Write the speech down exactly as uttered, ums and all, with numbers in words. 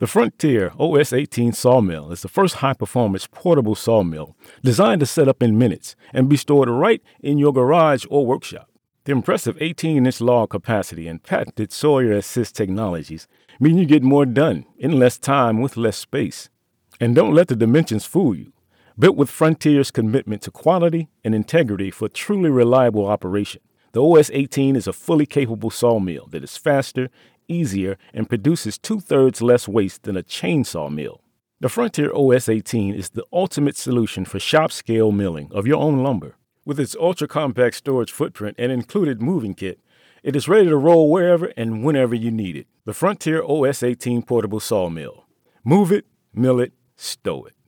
The Frontier O S eighteen sawmill is the first high-performance portable sawmill designed to set up in minutes and be stored right in your garage or workshop. The impressive eighteen-inch log capacity and patented Sawyer Assist technologies mean you get more done in less time with less space. And don't let the dimensions fool you. Built with Frontier's commitment to quality and integrity for truly reliable operation, the O S eighteen is a fully capable sawmill that is faster, easier, and produces two-thirds less waste than a chainsaw mill. The Frontier O S eighteen is the ultimate solution for shop-scale milling of your own lumber. With its ultra-compact storage footprint and included moving kit, it is ready to roll wherever and whenever you need it. The Frontier O S eighteen portable sawmill. Move it, mill it, stow it.